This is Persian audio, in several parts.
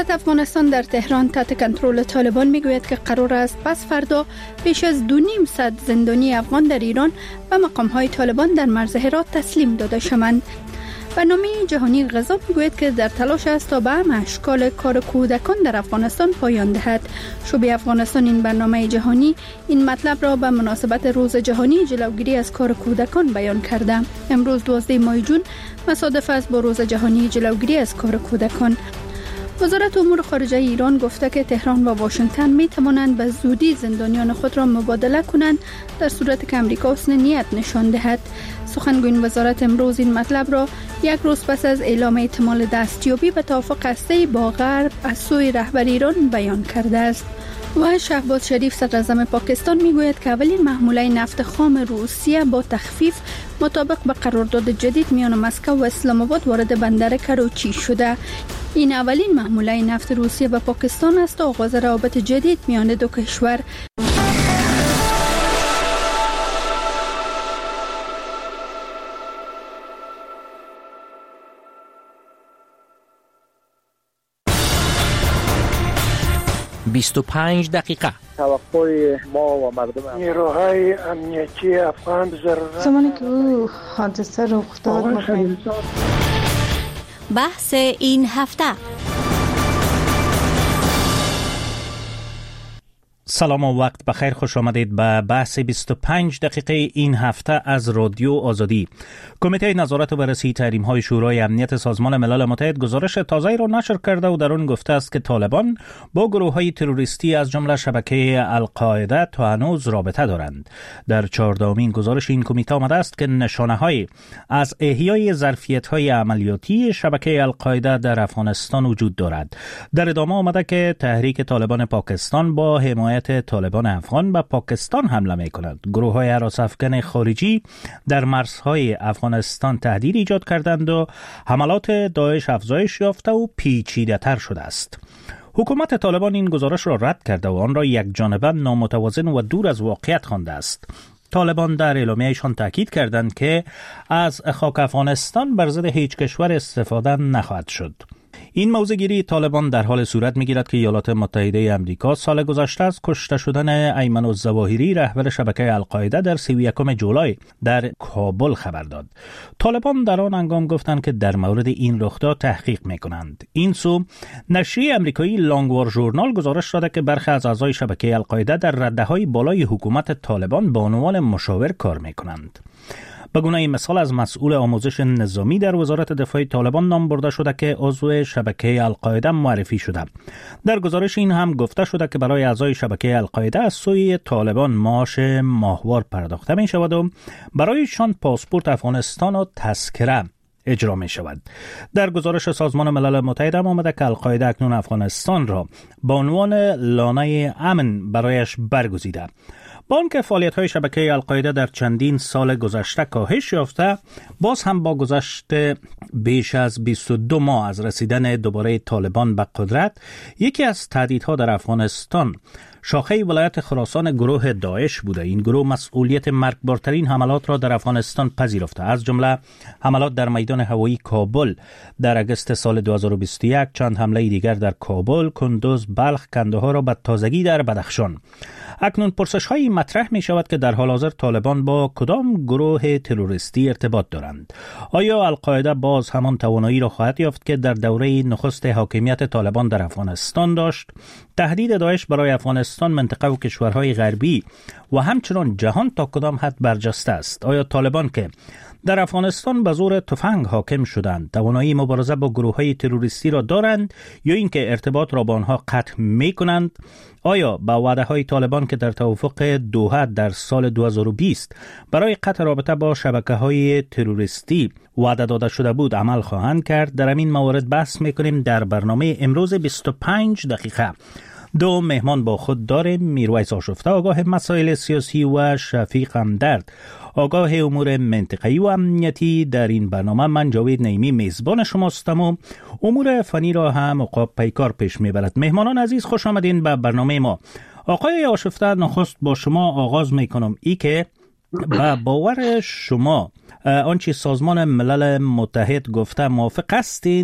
وزارت افغانستان در تهران تحت کنترل طالبان میگوید که قرار است پس فردا بیش از 2.5 زندانی افغان در ایران به مقام‌های طالبان در مرز هرات تسلیم داده شوند. برنامه جهانی غذا میگوید که در تلاش است تا به همه اشکال کار کودکان در افغانستان پایان دهد. شعبه افغانستان این برنامه جهانی این مطلب را به مناسبت روز جهانی جلوگیری از کار کودکان بیان کرده. امروز 12 ماه جون مصادف است با روز جهانی جلوگیری از کار کودکان. وزارت امور خارجه ایران گفته که تهران و واشنگتن می توانند به زودی زندانیان خود را مبادله کنند در صورت که امریکا حسن نیت نشان دهد. سخنگوی وزارت امروز این مطلب را یک روز پس از اعلام احتمال دستیابی به توافق هسته‌ای با غرب از سوی رهبر ایران بیان کرده است. و شهباز شریف صدراعظم پاکستان میگوید که اولین محموله نفت خام روسیه با تخفیف مطابق به قرارداد جدید میان مسکو و اسلام آباد وارد بندر کراچی شده. این اولین محموله نفت روسیه به پاکستان است و آغاز روابط جدید میان دو کشور. بیست و 5 توقع ما و مردم نیروهای امنیتی افغان ضرورت زمانی که او حادثه رخ داد بحث این هفته. سلام و وقت بخیر، خوش آمدید به بحث 25 این هفته از رادیو آزادی. کمیته نظارت و بررسی تحریم‌های شورای امنیت سازمان ملل متحد گزارش تازه‌ای را نشر کرده و در آن گفته است که طالبان با گروه‌های تروریستی از جمله شبکه القاعده تا هنوز رابطه دارند. در 14مین گزارش این کمیته آمده است که نشانه‌هایی از احیای ظرفیت‌های عملیاتی شبکه القاعده در افغانستان وجود دارد. در ادامه آمده که تحریک طالبان پاکستان با حمایت طالبان افغان به پاکستان حمله می کند. گروه های هراس افکن خارجی در مرزهای افغانستان تهدید ایجاد کردند و حملات داعش افزایش یافته و پیچیده تر شده است. حکومت طالبان این گزارش را رد کرده و آن را یک جانبه نامتوازن و دور از واقعیت خوانده است. طالبان در اعلامیه‌شان تاکید کردند که از خاک افغانستان بر ضد هیچ کشور استفاده نخواهد شد. این موضع‌گیری طالبان در حال صورت می‌گیرد که ایالات متحده آمریکا سال گذشته از کشته شدن ایمن الظواهری رهبر شبکه القاعده در 31 جولای در کابل خبر داد. طالبان در آن هنگام گفتند که در مورد این رخداد تحقیق می‌کنند. این سو نشریه آمریکایی لانگوار ژورنال گزارش داده که برخی از اعضای شبکه القاعده در رده‌های بالای حکومت طالبان به عنوان مشاور کار می‌کنند. به گونه مثال از مسئول آموزش نظامی در وزارت دفاع طالبان نام برده شده که عضو شبکه القاعده معرفی شده. در گزارش این هم گفته شده که برای اعضای شبکه القاعده از سوی طالبان معاش ماهوار پرداخته می شود و برایشان پاسپورت افغانستان و تذکره اجرا می شود. در گزارش سازمان ملل متحد هم آمده که القاعده اکنون افغانستان را به عنوان لانه امن برایش برگزیده. با آنکه فعالیت‌های شبکه القاعده در چندین سال گذشته کاهش یافته، باز هم با گذشت بیش از 22 ماه از رسیدن دوباره طالبان به قدرت، یکی از تهدیدها در افغانستان شاخه ولایت خراسان گروه داعش بوده. این گروه مسئولیت مرگبارترین حملات را در افغانستان پذیرفته، از جمله حملات در میدان هوایی کابل در اگست سال 2021، چند حمله دیگر در کابل، کندوز، بلخ، کندهار و به تازگی در بدخشان. اکنون پرسش‌هایی مطرح می شود که در حال حاضر طالبان با کدام گروه تروریستی ارتباط دارند؟ آیا القاعده باز همان توانایی را خواهد یافت که در دوره نخست حاکمیت طالبان در افغانستان داشت؟ تهدید داعش برای افغانستان، منطقه و کشورهای غربی و همچنان جهان تا کدام حد برجسته است؟ آیا طالبان که در افغانستان به زور تفنگ حاکم شدند توانایی مبارزه با گروه‌های تروریستی را دارند یا اینکه ارتباط را با آنها قطع می‌کنند؟ آیا با وعده‌های طالبان که در توافق دوحه در سال 2020 برای قطع رابطه با شبکه‌های تروریستی وعده داده شده بود عمل خواهند کرد؟ در این موارد بحث می‌کنیم در برنامه امروز 25 دقیقه. دو مهمان با خود داریم: میرویس آشفته، آگاه مسائل سیاسی، و شفیق همدرد، آگاه امور منطقه‌ای و امنیتی. در این برنامه من جاوید نعیمی میزبان شماستم و امور فنی را هم عقاب پیکار پیش میبرد. مهمانان عزیز، خوش آمدین به برنامه ما. آقای آشفته، نخست با شما آغاز میکنم. ای که با باور شما آنچه سازمان ملل متحد گفته موافق هستین؟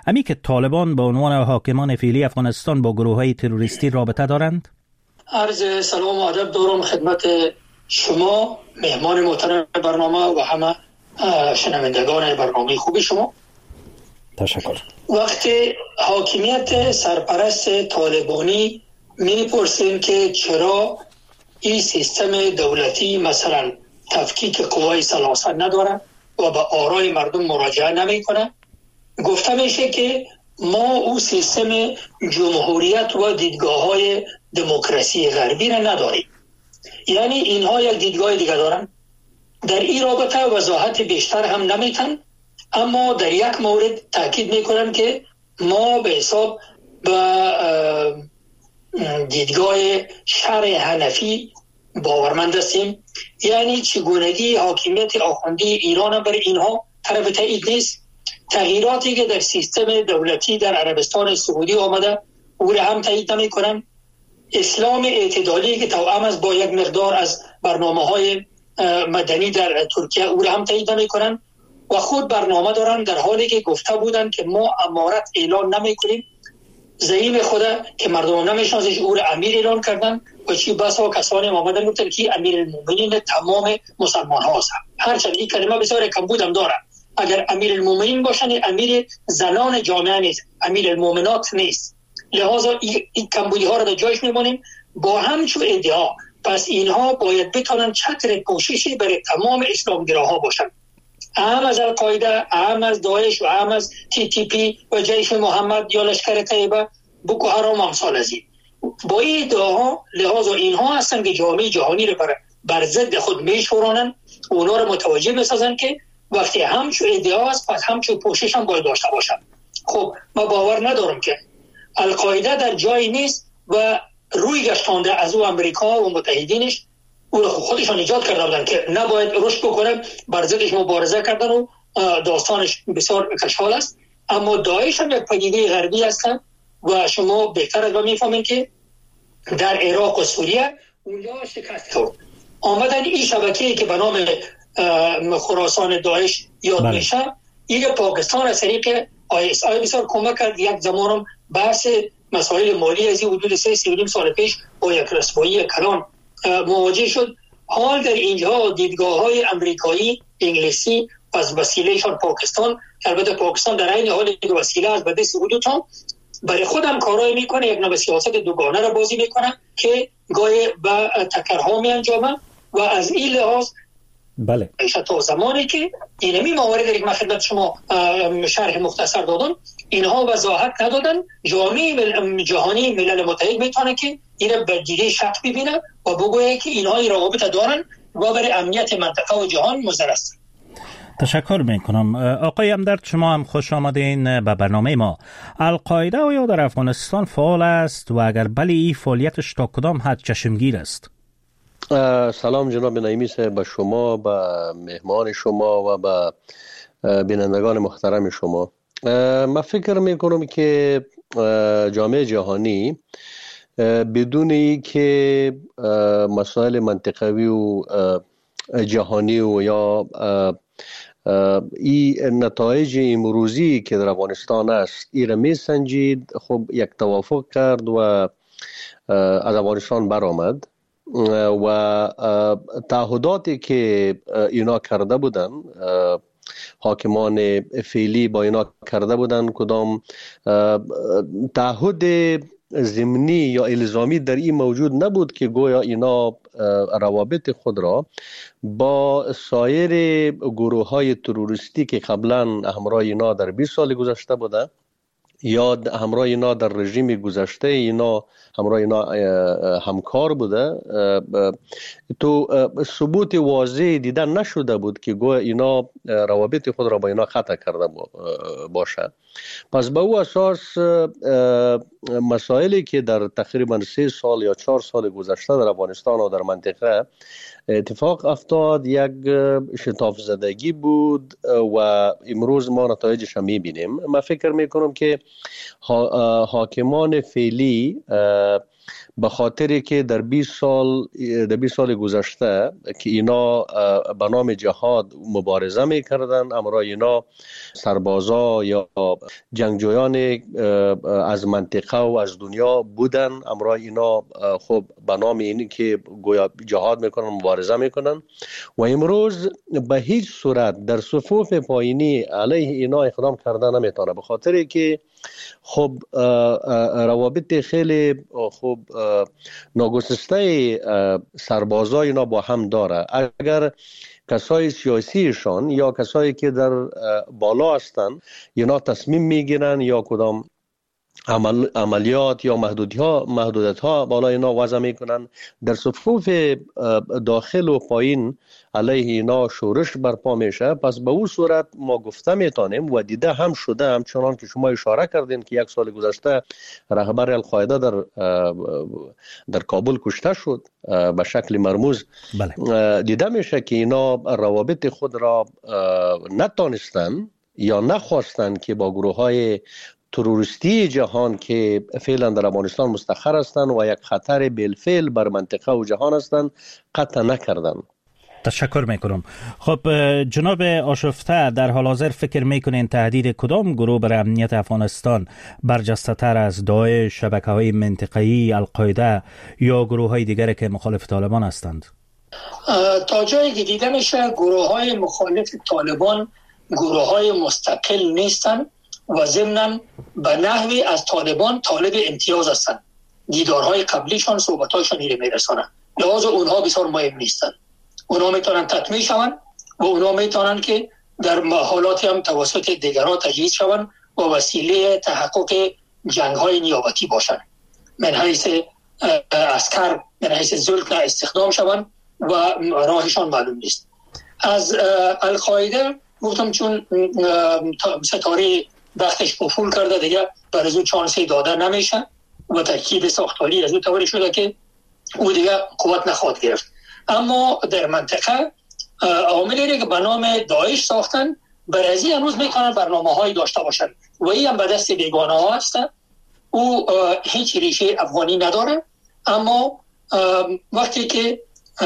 امی که طالبان به عنوان حاکمان فعلی افغانستان با گروه‌های تروریستی رابطه دارند؟ عرض سلام و ادب دارم خدمت شما مهمان محترم برنامه و همه شنوندگان برنامه خوب شما. تشکر. وقتی حاکمیت سرپرست طالبانی می‌پرسیم که چرا این سیستم دولتی مثلا تفکیک قوای سلاسل نداره و به آرای مردم مراجعه نمیکنه، گفته میشه که ما او سیستم جمهوریت و دیدگاه‌های دموکراسی غربی را نداریم. یعنی اینها یک دیدگاه دیگه دارن. در این رابطه وضاحت بیشتر هم نمیتن، اما در یک مورد تاکید میکنن که ما به حساب به دیدگاه شرع حنفی باورمند هستیم. یعنی چگونگی حاکمیت آخوندی ایران بر اینها طرف تایید نیست. تغییراتی که در سیستم دولتی در عربستان سعودی آمده او را هم تایید نمی‌کنند. اسلام اعتدالی که توأم است با یک مقدار از برنامه‌های مدنی در ترکیه او را هم تایید نمی‌کنند و خود برنامه دارن، در حالی که گفته بودند که ما امارت اعلان نمی‌کنیم. زعیم خدا که مردم نمی‌شناسند او را امیر اعلان کردن و چی بسا کسانی آمدن گفتن که امیر المؤمنین تمام مسلمان هاست. هرچند این کلمه بسیار کمبود هم داره. اگر امیر المؤمنین باشن امیر زنان جامعه نیست، امیر المؤمنات نیست. لحاظا این کمبودی ها را در جایش میمونیم. با همچون ادعا پس اینها باید بتونن چتر پوششی برای تمام اسلامگراها باشن، اهم از القاعده، اهم از داعش و اهم از TTP و جیش محمد یا لشکر طیبه، بوکو حرام امثال از این. با این ادعاها لحاظا اینها هستن که جامعه جهانی را بر ضد خود میشورانن، اونا را متوجه بسازن که وقتی همچون ادعا است پس همچون پوشش هم باید داشته باشن. خب ما باور ندارم که القاعده در جایی نیست و روی گشتانده از او امریکا و متحدینش او را خودشان ایجاد کرده بودن که نباید رشد بکنن، بر ضدش مبارزه کردن و داستانش بسیار کشفال است. اما داعش هم یک پدیده غربی هستن و شما بهتر از ما میفهمین که در عراق و سوریه اونجا شکست خورد. آمدن این شبکه‌ای که به نام خراسان داعش یاد میشه، این پاکستان از طریق ISI بسیار کمک کرد. یک زمانم بحث مسائل مالی از این حدود 3 سال پیش با یک رسوایی کلان مواجه شد. حال در اینجا دیدگاه‌های امریکایی، انگلیسی از وسیلهشان پاکستان، البته پاکستان در این حال یک وسیله از بده سعودی تا برای خودم کارایی میکنه، یک نوع سیاست دوگانه را بازی میکنه که گاهی به تکرها می انجامه و از این لحاظ بله تا زمانی که اینمی مواردی که من خدمت شما شرح مختصر دادم اینها وضاحت ندادن، جامعه جهانی ملل متحد میتونه که این به دیده شک ببینه و بگویه که اینها روابط دارن و برای امنیت منطقه و جهان مضر است. تشکر میکنم. آقای امدرد، شما هم خوش آمدین به برنامه ما. القاعده آیا در افغانستان فعال است و اگر بله این فعالیتش تا کدام حد چشمگیر است؟ سلام جناب نعیمی صاحب، به شما، به مهمان شما و به بینندگان محترم شما. من فکر میکنم که جامعه جهانی بدون ای که مسائل منطقوی و جهانی و یا این نتایج امروزی که در افغانستان است ای را می سنجید، خب یک توافق کرد و از افغانستان برآمد و تعهداتی که اینا کرده بودن، حاکمان فعلی با اینا کرده بودن، کدام تعهد ضمنی یا الزامی در این موجود نبود که گویا اینا روابط خود را با سایر گروه های تروریستی که قبلا همراه اینا در 20 سال گذشته بوده یا همراه اینا در رژیم گذشته اینا همراه اینا همکار بوده، تو ثبوت واضح دیدن نشده بود که گویا اینا روابط خود را با اینا قطع کرده باشه. پس به او اساس مسائلی که در تقریبا 3 سال یا 4 سال گذشته در افغانستان و در منطقه اتفاق افتاد یک شتاف زدگی بود و امروز ما نتایجش هم میبینیم. من فکر میکنم که حاکمان فعلی به خاطری که در 20 سال گذشته که اینا به نام جهاد مبارزه میکردن، اما اینا سربازا یا جنگجویان از منطقه و از دنیا بودن، اما اینا خب به نام اینی که گویا جهاد میکنن، مبارزه میکنن و امروز به هیچ صورت در صفوف پایینی علیه اینا اقدام کردن نمیتونه، به خاطری که خب روابط خیلی خب ناگسسته سربازای اینا با هم داره. اگر کسای سیاسیشان یا کسایی که در بالا هستن اینا تصمیم میگیرن یا کدام عملیات یا محدودیت ها بالا اینا وضع میکنن، در صفوف داخل و پایین علیه اینا شورش برپا میشه. پس به اون صورت ما گفته میتونیم و دیده هم شده، همچنان که شما اشاره کردین که 1 سال گذشته رهبر القاعده در کابل کشته شد به شکل مرموز. بله. دیده میشه که اینا روابط خود را نتانستن یا نخواستن که با گروه های تروریستی جهان که فعلا در افغانستان مستقر هستند و یک خطر بالفعل بر منطقه و جهان هستند قطع نکردن. تشکر میکنم. خب جناب آشفته، در حال حاضر فکر میکنین تهدید کدام گروه بر امنیت افغانستان برجسته تر از داعش، شبکه‌های منطقه‌ای، القاعده یا گروه‌های دیگری که مخالف طالبان هستند؟ تا جایی که دیده میشه گروه‌های مخالف طالبان گروه‌های مستقل نیستند و ضمناً به نحوی از طالبان طالب امتیاز هستند. دیدارهای قبلیشان صحبتاشان ایره میرسانند، لحاظا اونها بسیار مهم نیستند. اونها میتونن تطمیع شوند و اونها میتونن که در حالاتی هم توسط دیگران تجهیز شوند و وسیله تحقق جنگ‌های نیابتی باشند. من حیث عسکر، من حیث زلک استخدام شوند و راهشان معلوم نیست. از القاعده گفتم چون ستاره وقتش افول کرده دیگه بر از او چانسی داده نمیشه و ترکیب ساختاری از او طوری شده که او دیگه قوت نخواهد گرفت. اما در منطقه عاملی که به نام داعش ساختن برازی هنوز میتونن برنامه هایی داشته باشن و این هم به دست بیگانه ها هستن. او هیچ ریشه افغانی نداره، اما وقتی که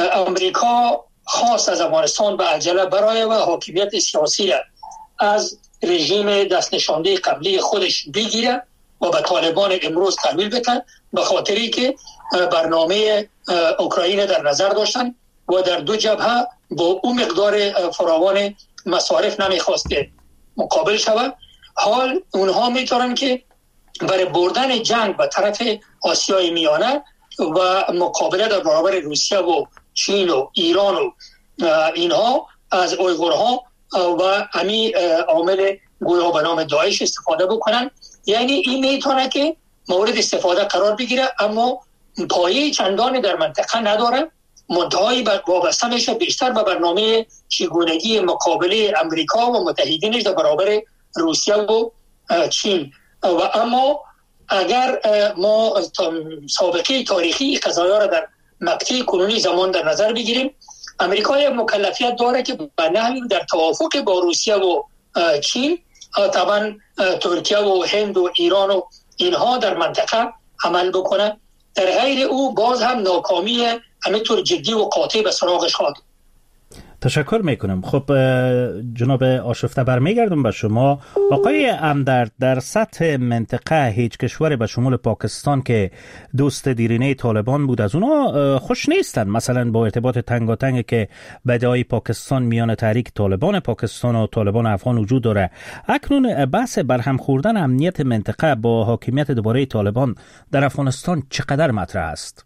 امریکا خواست از افغانستان به عجله برای و حاکمیت سیاسی از رژیم دست نشانده قبلی خودش بگیره و به طالبان امروز تحویل بده، به خاطری که برنامه اوکراین در نظر داشتن و در دو جبهه با اون مقدار فراوان مصارف نمیخواست که مقابل شود. حال اونها میتونن که برای بردن جنگ به طرف آسیای میانه و مقابله در برابر روسیه و چین و ایران و اینها از اویغورها و امی عامل گویا به نام داعش استفاده بکنن. یعنی این میتونه که مورد استفاده قرار بگیره، اما پایه چندان در منطقه نداره. منتهایی وابسته میشه بیشتر به برنامه چگونگی مقابله امریکا و متحدینش در برابر روسیه و چین. و اما اگر ما سابقه تاریخی قضایا را در مقطع کنونی زمان در نظر بگیریم، امریکا یک مکلفیت داره که به نحوی در توافق با روسیه و چین، طبعا ترکیه و هند و ایران و اینها در منطقه عمل بکنه. در غیر او باز هم ناکامی همینطور جدی و قاطع به سراغش خواهد. تشکر میکنم. خب جناب آشفته، برمیگردم به شما. آقای امدرد، در سطح منطقه هیچ کشور به شمول پاکستان که دوست دیرینه طالبان بود از اونا خوش نیستن، مثلا با ارتباط تنگاتنگ که بدای پاکستان میان تحریک طالبان پاکستان و طالبان افغان وجود داره. اکنون بحث برهم خوردن امنیت منطقه با حاکمیت دوباره طالبان در افغانستان چقدر مطرح است؟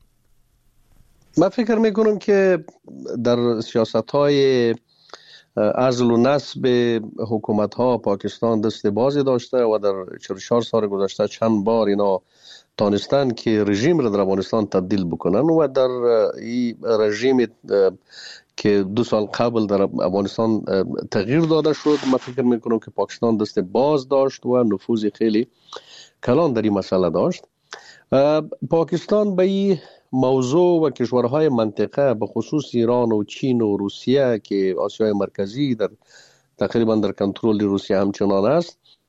من فکر میکنم که در سیاست‌های عزل و نصب حکومت‌ها پاکستان دست بازی داشته و در 44 سال گذشته چند بار اینا تانستن که رژیم را در افغانستان تبدیل بکنن و در این رژیم که 2 سال قبل در افغانستان تغییر داده شد، من فکر میکنم که پاکستان دست باز داشت و نفوذ خیلی کلان در این مسئله داشت. پاکستان به این موضوع و کشورهای منطقه به خصوص ایران و چین و روسیه که آسیای مرکزی در تقریبا در کنترل روسیه همچنان است،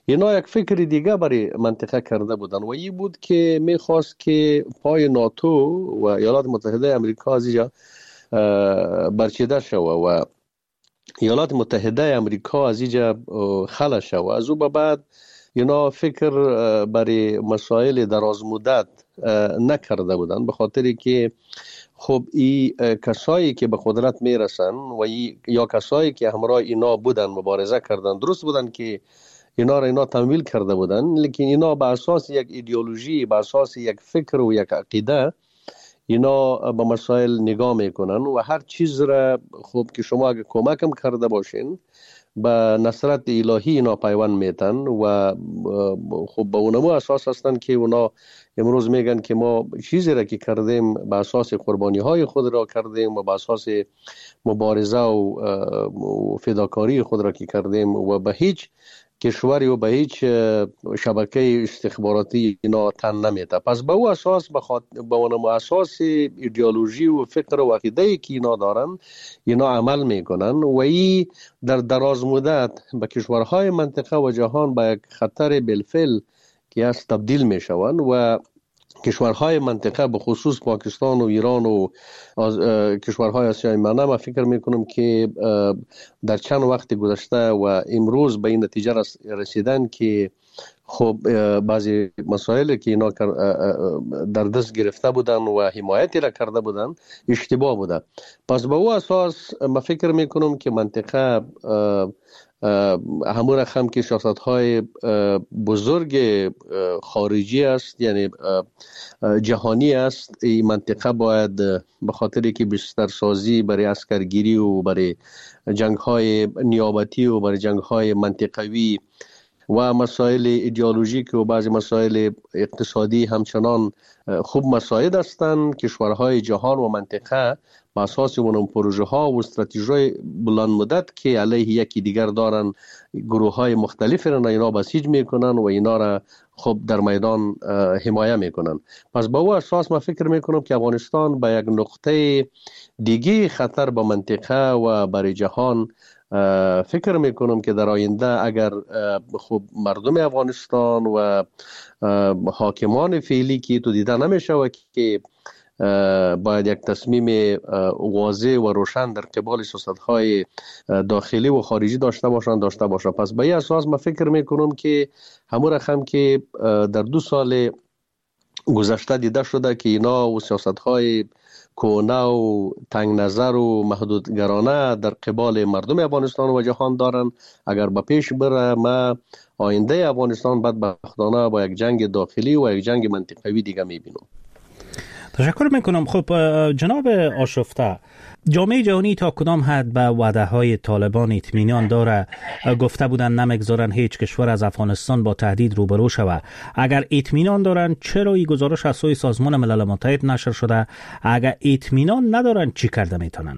اینا یک فکر دیگه برای منطقه کرده بودن و این بود که میخواست که پای ناتو و ایالات متحده امریکا از اینجا برچیده شوه و ایالات متحده امریکا از اینجا خلا شوه. از او به بعد اینا فکر برای مسائل دراز مدت نکرده بودن، به خاطری که خب این کسایی که به قدرت میرسن و یا کسایی که همراه اینا بودن مبارزه کردن، درست بودن که اینا تمویل کرده بودن، لیکن اینا به اساس یک ایدئولوژی، به اساس یک فکر و یک عقیده اینا به مسائل نگاه میکنن و هر چیز را خب که شما اگه کمکم کرده باشین به نصرت الهی اینا پیوند میتن و خب به اونمو اساس هستن که اونا امروز میگن که ما چیزی را که کردیم به اساس قربانی های خود را کردیم و به اساس مبارزه و فداکاری خود را که کردیم و به هیچ کشوری و به هیچ شبکه استخباراتی اینا تن نمیده. پس به او اساس به اونم اساس ایدئولوژی و فکر و عقیده‌ای که اینا دارن اینا عمل میکنن و این در دراز مدت به کشورهای منطقه و جهان به یک خطر بالفعل که از تبدیل میشوند و کشورهای منطقه به خصوص پاکستان و ایران و کشورهای آسیای منطقه من فکر میکنم که در چند وقت گذشته و امروز به این نتیجه رسیدن که خب بعضی مسائل که اینا در دست گرفته بودن و حمایتی را کرده بودن اشتباه بوده. پس به او اساس من فکر میکنم که منطقه همون رقم که سیاست های بزرگ خارجی است، یعنی جهانی است، این منطقه باید به خاطری که بسترسازی برای عسکرگیری و برای جنگ های نیابتی و برای جنگ های منطقوی و مسائل ایدئولوژیک و بعضی مسائل اقتصادی همچنان خوب مساعد هستند. کشورهای جهان و منطقه با اساس اون پروژه ها و استراتژی بلند مدت که علیه یکی دیگر دارن، گروه های مختلفی را اینا بسیج میکنن و اینا را خب در میدان حمایه میکنن. پس با او اساس من فکر میکنم که افغانستان به یک نقطه دیگه خطر به منطقه و برای جهان فکر میکنم که در آینده اگر خب مردم افغانستان و حاکمان فعلی که تو دیده نمیشه و که باید یک تصمیم واضح و روشن در قبال سیاست‌های داخلی و خارجی داشته باشند. پس به این اساس من فکر میکنم که همون رقم که در 2 سال گذشته دیده شده که اینا و سیاست‌های کهنه و تنگ نظر و محدودگرانه در قبال مردم افغانستان و جهان دارن، اگر به پیش بره ما آینده افغانستان بدبختانه با یک جنگ داخلی و یک جنگ منطقوی دیگه میبینم. تشکر میکنم. خب جناب آشفته، جامعه جهانی تا کدام حد به وعده های طالبان اطمینان داره؟ گفته بودن نمیگذارن هیچ کشور از افغانستان با تهدید روبرو شود. اگر اطمینان دارن چرا این گزارش از سوی سازمان ملل متحد نشر شده؟ اگر اطمینان ندارن چی کرده میتونن؟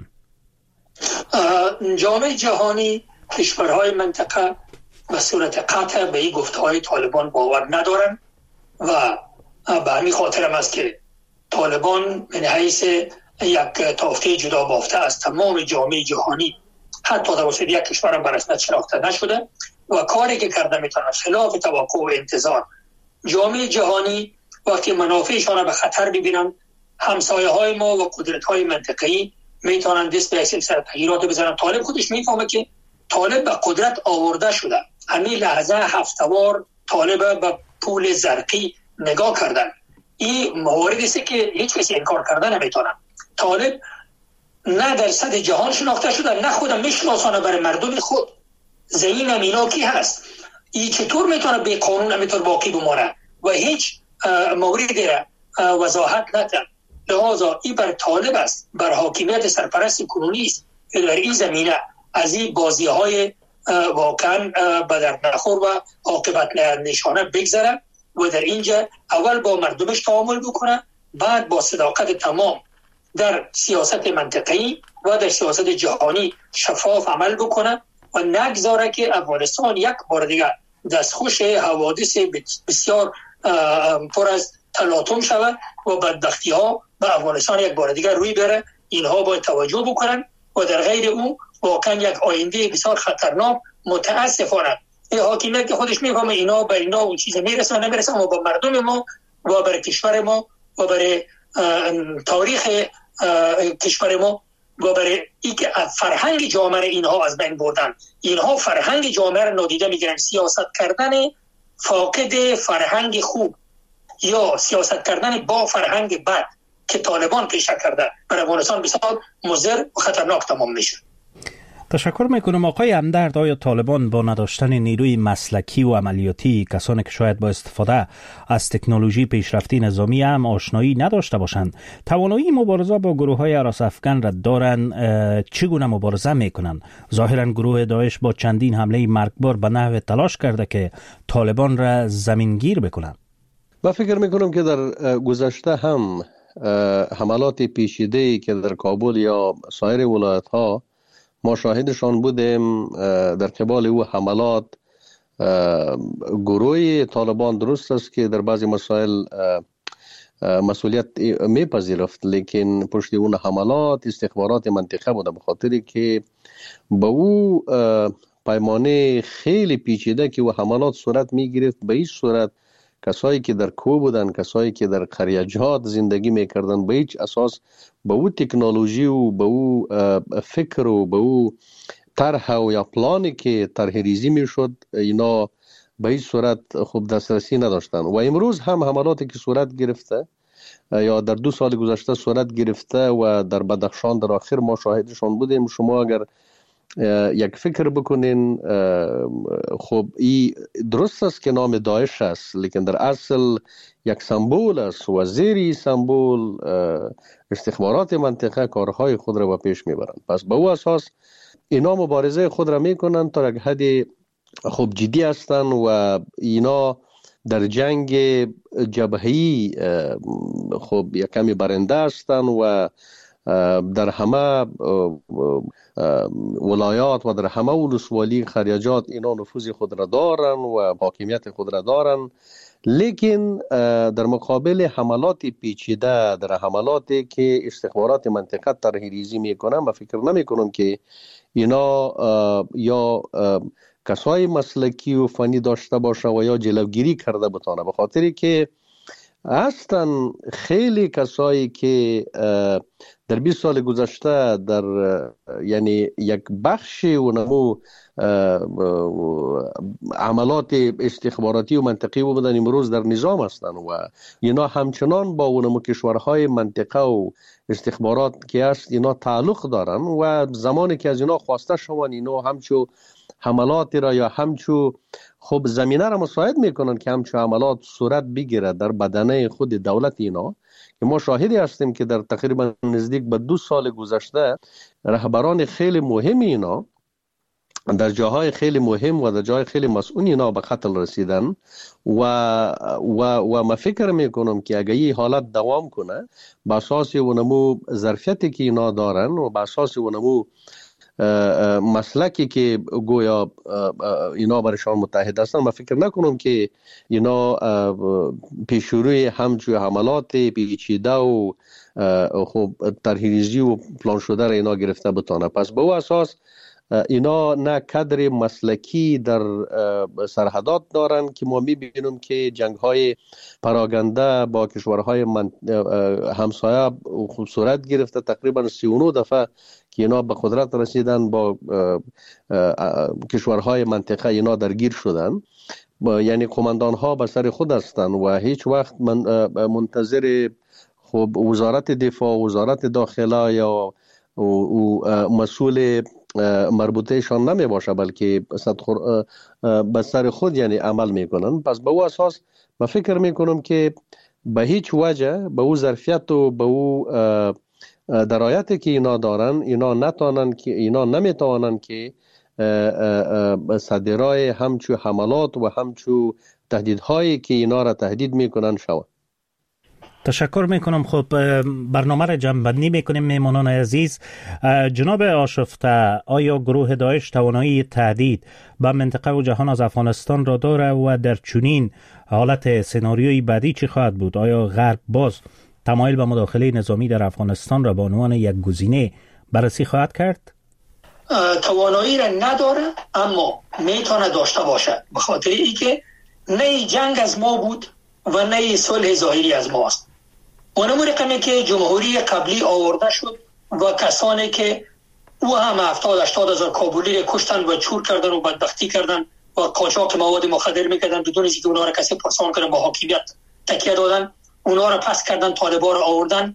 جامعه جهانی، کشورهای منطقه به صورت قطع به این گفته‌های طالبان باور ندارن و به همین خاطر هم است که طالبان من حیث یک تافته جدا بافته از تمام جامعه جهانی حتی توسط یک کشور هم به رسمیت شناخته نشده و کاری که کرده میتونه خلاف توقع و انتظار. جامعه جهانی وقتی منافعشان به خطر ببینن، همسایه های ما و قدرت های منطقه‌ای میتونن دست به سلسله تغییرات بزنن. طالب خودش میفهمه که طالب به قدرت آورده شده. همین لحظه هفته‌وار طالب به پول زرقی نگاه کردن. این مواردی است که هیچ کسی انکار کردن نمیتونه. طالب نه در سطح جهان شناخته شده، نه خودم میشناسانه برای مردم خود. زمین اینا کی هست؟ این چطور میتونه به قانون همینطور باقی بمانه و هیچ موردی را وضاحت نده. لحاظا این بر طالب است، بر حاکمیت سرپرست کنونی است که در این زمینه از این بازی های واقعا به درد نخور و عاقبت نشانه بگذره و در اینجا اول با مردمش تعامل بکنه، بعد با صداقت تمام در سیاست منطقه‌ای و در سیاست جهانی شفاف عمل بکنه و نگذاره که افغانستان یک بار دیگر دستخوش حوادث بسیار پر از تلاطم شود و بدبختی ها به افغانستان یک بار دیگر روی بره. اینها باید توجه بکنن و در غیر او واقعا یک آینده بسیار خطرناک متاسفانه این حاکمیت که خودش میفهمه اینا به اینا اون چیز میرسه نمیرسه، اما با مردم ما و برای کشور ما و برای تاریخ کشور ما و برای اینکه فرهنگ جامعه اینها از بین بردن، اینها فرهنگ جامعه را نادیده میگیرن. سیاست کردن فاقد فرهنگ خوب یا سیاست کردن با فرهنگ بد که طالبان پیشه کرده برای افغانستان بسیار مضر و خطرناک تمام میشه. تشکر میکنم آقای همدرد. آیا طالبان با نداشتن نیروی مسلکی و عملیاتی، کسانی که شاید با استفاده از تکنولوژی پیشرفتی نظامی هم آشنایی نداشته باشند، توانایی مبارزه با گروه های هراس افکن را دارند؟ چگونه مبارزه میکنند؟ ظاهرا گروه داعش با چندین حمله مرگبار به نحو تلاش کرده که طالبان را زمینگیر بکنند. من فکر میکنم که در گذشته هم حملات پیچیده‌ای که در کابل یا سایر ولایت ها ما شاهدشان بودیم، در قبال او حملات گروه طالبان درست است که در بعضی مسائل مسئولیت میپذیرفت، لیکن پشت اون حملات استخبارات منطقه بوده، به خاطری که با او پیمانه خیلی پیچیده که او حملات صورت میگرفت. به این صورت کسایی که در کوه بودن، کسایی که در قریه‌جات زندگی میکردن، به هیچ اساس به او تکنولوژی و به او فکر و به او طرح و یا پلانی که طرح ریزی میشد اینا به هیچ صورت خوب دسترسی نداشتن. و امروز هم حملاتی که صورت گرفته یا در 2 سال گذشته صورت گرفته و در بدخشان در آخر ما شاهدشان بودیم. شما اگر یک فکر بکنین، خب این درست است که نام داعش است، لیکن در اصل یک سمبول است و زیر سمبول استخبارات منطقه کارهای خود را به پیش میبرند. پس به او اساس اینا مبارزه خود را میکنند تا یک حد خوب جدی هستند و اینا در جنگ جبهه‌ای خب یک کمی برنده هستند و در همه ولایات و در همه ولسوالی خریجات اینا نفوذ خود را دارن و حاکمیت خود را دارن. لیکن در مقابل حملات پیچیده، در حملاتی که استخبارات منطقه طرح ریزی میکنن، من فکر نمی کنم که اینا یا کسای مسلکی و فنی داشته باشه و یا جلوگیری کرده بتانه، به خاطری که هستن خیلی کسایی که در 20 سال گذشته در یعنی یک بخش و نمو عملات استخباراتی و منطقی بودن، امروز در نظام هستن و اینا همچنان با اونمو کشورهای منطقه و استخبارات که هست اینا تعلق دارن و زمانی که از اینا خواسته شوند اینا همچو حملات را یا همچو خب زمینه را مساعد میکنن که همچو حملات صورت بگیره در بدنه خود دولت اینا، که ما شاهدی هستیم که در تقریبا نزدیک به 2 سال گذشته رهبران خیلی مهم اینا در جاهای خیلی مهم و در جاهای خیلی مسئول اینا به قتل رسیدن و ما فکر میکنم که اگه این حالت دوام کنه، به اساس اونمو ظرفیتی که اینا دارن و به اساس اونمو مسلکی که گویا اینا برشان متحد هستن، من فکر نکنم که اینا پیشروی همچون حملات پیچیده و خب طرح‌ریزی و پلان شده را اینا گرفته بتانه. پس به او اساس اینا نه کادر مسلکی در سرحدات دارن که ما میبینیم که جنگ‌های پراگنده با کشورهای همسایه خوب صورت گرفته. تقریبا 39 دفعه که اینا به قدرت رسیدن با کشورهای منطقه اینا درگیر شدن، یعنی قماندان ها به سر خود هستند و هیچ وقت منتظر خب وزارت دفاع، وزارت داخله یا مسئول مربوطهشان نمی باشه، بلکه به سر خود یعنی عمل میکنن. پس به او اساس من فکر میکنم که به هیچ وجه به او ظرفیت و به او درایتی که اینا دارن اینا نمیتوانن که صدرای همچو حملات و همچو تهدیدهایی که اینا را تهدید میکنن شود. تشکر میکنم. خب برنامه را جمع‌بندی میکنیم. میمانان عزیز، جناب آشفته، آیا گروه داعش توانایی تهدید به منطقه و جهان از افغانستان را داره و در چنین حالت سناریوی بعدی چی خواهد بود؟ آیا غرب باز تمایل به مداخله نظامی در افغانستان را به عنوان یک گزینه بررسی خواهد کرد؟ توانایی را نداره اما میتونه داشته باشه، به خاطر اینکه نه جنگ از ما بود و نه صلح ظاهری از ماست. اونم رقمی که جمهوری قبلی آورده شد و کسانی که او هم 70-80 هزار کابلی را کشتن و چور کردن و بدبختی کردن و قاچاق مواد مخدر میکردن بدون اینکه اونا را کسی پرسان کنه، با حاکمیت تکیه دادن، اونا را پس کردن، طالبان را آوردن.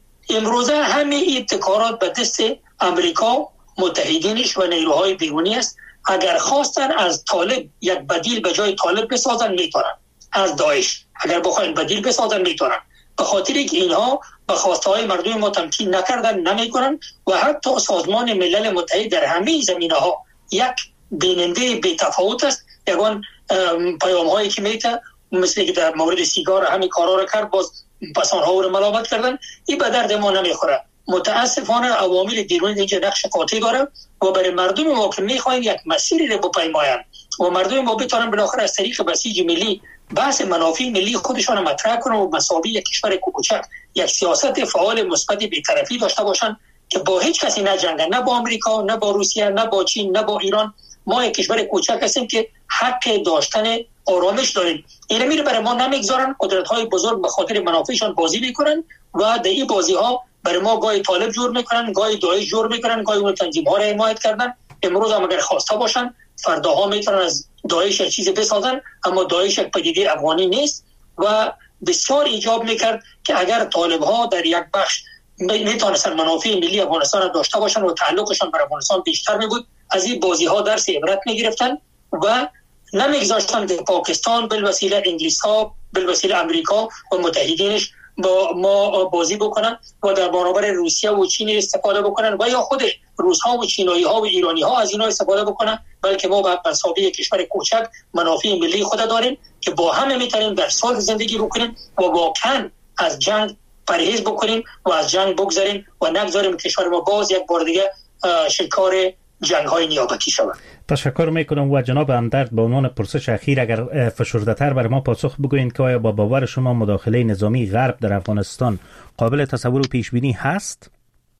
امروزه همه ابتکارات به دست امریکا، متحدینش و نیروهای بیرونی است. اگر خواستن از طالب یک بدیل به جای طالب بسازن میتونن، از داعش اگر بخواین بدیل بسازن میتونن، به خاطر اینکه اینها به خواسته های مردم ما تمکین نکردن، نمیکنن و حتی سازمان ملل متحد در همه زمینه ها یک بیننده بی تفاوت است. یگان پیام هایی که میته مثل که در مورد سیگار همین کارا را کرد، باز پسان ها رو ملامت کردن، این به درد ما نمیخوره. متاسفانه عوامل بیرونی اینجا نقش قاطع داره و برای مردم ما که میخواین یک مسیری رو بپیماین و مردم ما بتونن بالاخره از طریق بسیج ملی بحث منافع ملی خودشان مطرح کنن و مساوی یک کشور کوچک یک سیاست فعال مثبت بی‌طرفی داشته باشن که با هیچ کسی نجنگن، نه با آمریکا، نه با روسیه، نه با چین، نه با ایران. ما یک کشور کوچک هستیم که حق داشتن آرامش داریم. اینا میره برای ما نمیگذارن، قدرت‌های بزرگ به خاطر منافعشان بازی میکنن و در این بازی‌ها برای ما گاهی طالب جور میکنن، گاهی داعش جور میکنن، گاهی اون تنظیم‌ها را حمایت کردن. امروز هم اگر خواسته باشن فرداها میتونن از داعش چیزی بسازن، اما داعش یک پدیده افغانی نیست و بسیار ایجاب میکرد که اگر طالب‌ها در یک بخش میتونستن منافع ملی افغانستان داشته باشن و تعلقشان بر افغانستان بیشتر میبود، از این بازی‌ها درس عبرت میگرفتن و نمیگذاشتن که پاکستان بالوسیله انگلیس‌ها، بالوسیله امریکا و متحدینش با ما بازی بکنن و در برابر روسیه و چین استفاده بکنن و یا خود روس‌ها و چینایی‌ها و ایرانی‌ها از اینا استفاده بکنن، بلکه ما به مسابقه کشور کوچک منافع ملی خود داریم که با هم میتونیم در صلح زندگی بکنیم و واقعا از جنگ پرهیز بکنیم و از جنگ بگذاریم و نگذاریم کشور ما باز یک بار دیگه شکار جنگ‌های نیابتی شود. تشکر میکنم و جناب همدرد به عنوان پرسش اخیر اگر فشرده‌تر برای ما پاسخ بگوین که آیا با باور شما مداخله نظامی غرب در افغانستان قابل تصور و پیش بینی هست؟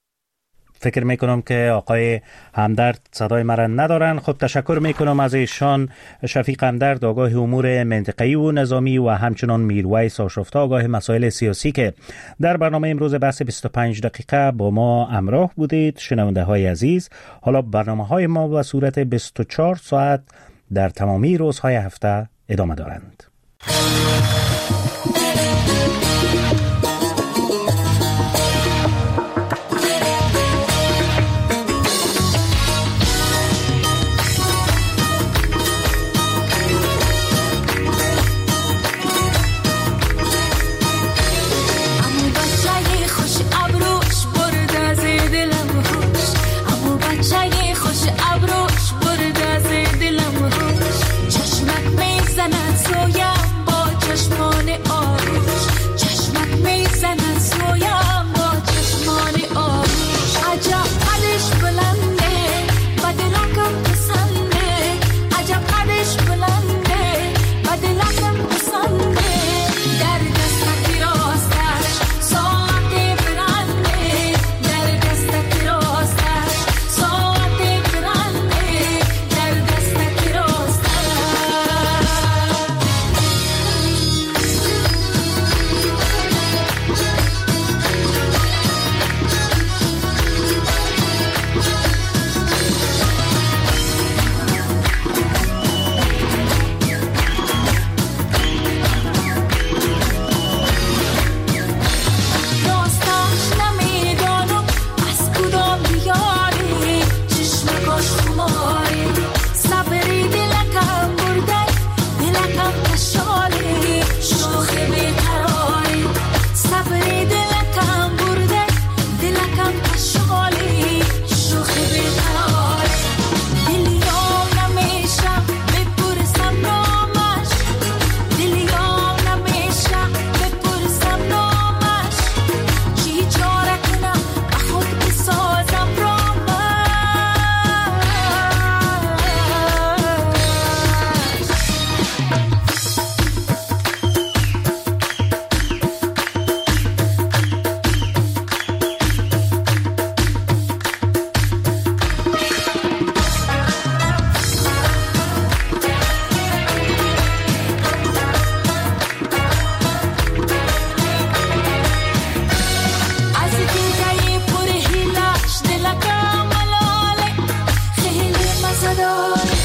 فکر میکنم که آقای همدرد صدای مرا ندارن. خب تشکر میکنم از ایشان. شفیق همدرد آگاه امور منطقه‌ای و نظامی و همچنان میرویس آشفته آگاه مسائل سیاسی که در برنامه امروز بحث 25 دقیقه با ما همراه بودید. شنونده های عزیز، حالا برنامه های ما به صورت 24 ساعت در تمامی روزهای هفته ادامه دارند.